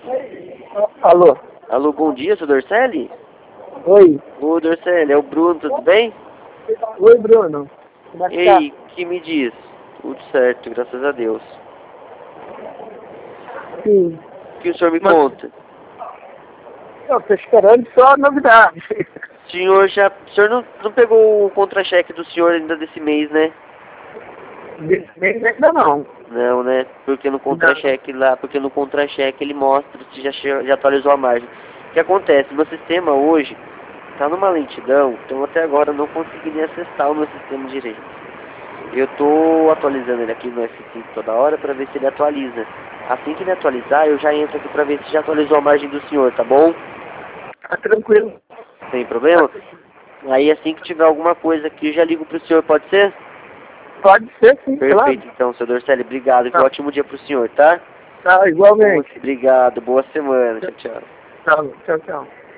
Alô? Alô, bom dia, seu Dorcelli? Oi. Ô, Dorcelli, é o Bruno, tudo bem? Oi, Bruno. Como é que tá? Ei, que me diz? Tudo certo, graças a Deus. Sim. O que o senhor me conta? Eu tô esperando só a novidade. O senhor não pegou o contra-cheque do senhor ainda desse mês, né? Desse mês ainda não. Não, né? Porque no contra-cheque ele mostra se já atualizou a margem. O que acontece? Meu sistema hoje tá numa lentidão, então até agora eu não consegui nem acessar o meu sistema direito. Eu tô atualizando ele aqui no F5 toda hora para ver se ele atualiza. Assim que ele atualizar, eu já entro aqui para ver se já atualizou a margem do senhor, tá bom? Tá tranquilo. Sem problema? Aí assim que tiver alguma coisa aqui, eu já ligo pro senhor, pode ser? Pode ser, sim, Perfeito, claro. então, seu Dorcelli, obrigado. Que Tá. ótimo dia pro senhor, tá? Tá, igualmente. Obrigado, boa semana. Tchau, tchau. Tá, tchau, tchau.